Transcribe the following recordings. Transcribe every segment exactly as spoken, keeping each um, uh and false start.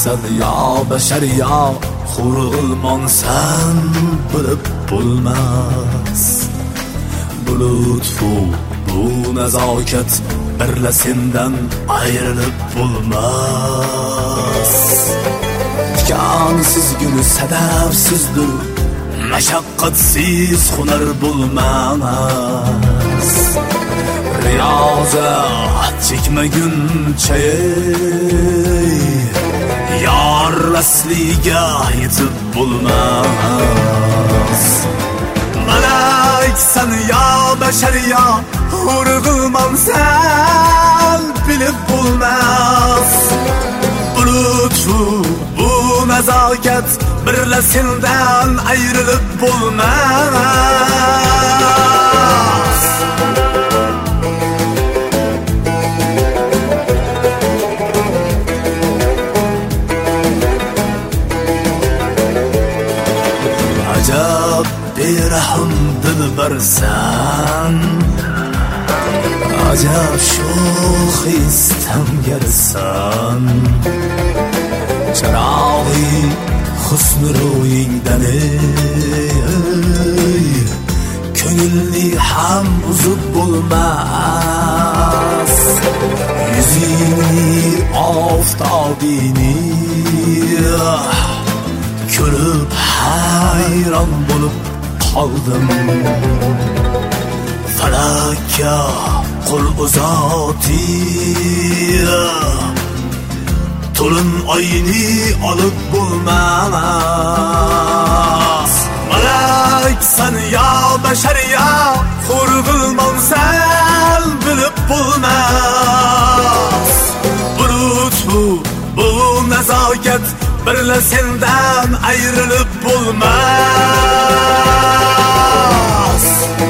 sen ya beşer ya hurg'ilmon sen bilib bo'lmas. Bu lutfu bu nazokat birla sendan ayrilib bo'lmas. Tikansiz gul sadafsizdir, mashaqqatsiz hunar bo'lmas. Riyozat chekmaguncha yor asliga yetib bo'lmas. Malaksan ya bashar ya hurg'ilmon sen bilib bo'lmas. Bu lutfu bu nazokat birla sendan ayrilib bo'lmas. Ajab berahm dilbarsan, ajab sho'x istamgarsan. Chirog'i husn ro'yingdan ko'ngilni ham uzib bo'lmas. Yuzingni oftobini ko'rib hayron bo'lib qoldim. Falakka qo'l uzati to'lin oyni olib bo'lmas. Malaksan ya bashar ya hurg'ilmon sen bilib bo'lmas. Bu lutfu bu nazokat birla sendan ayrilib bo'lmas.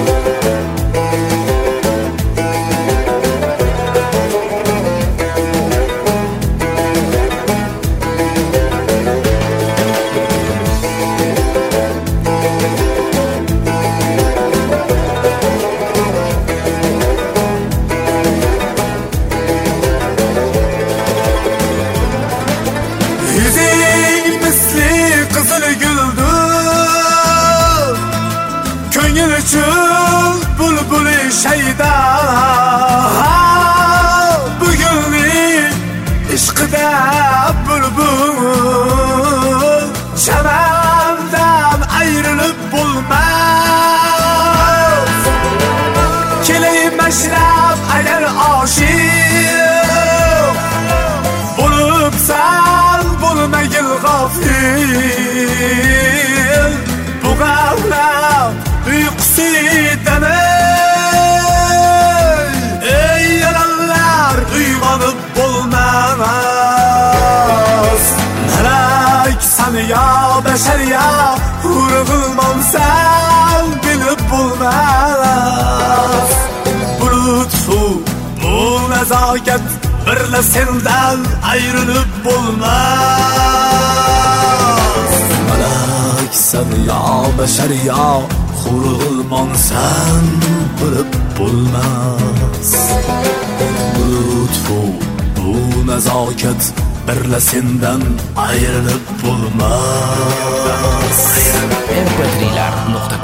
Bulbuli şeyda bugünni ishqida bulbul shamandan ayrilib bo'lmas. Kelay mashrab agar oshiq bo'libsan bo'lmagil g'ofil. Bu g'aflat uyqusidan ey yalanlar uyg'onib bo'lmas. Malaksan ya bashar ya hurg'ilmon sen bilib bo'lmas. Bu lutfu bu nazokat birla sendan ayrilib bo'lmas. Malaksan ya bashar ya hurg'ilmon sen bilib bo'lmas. Bu lutfu bu nazokat birla sendan ayrilib bo'lmas. em pe tri lar nuqta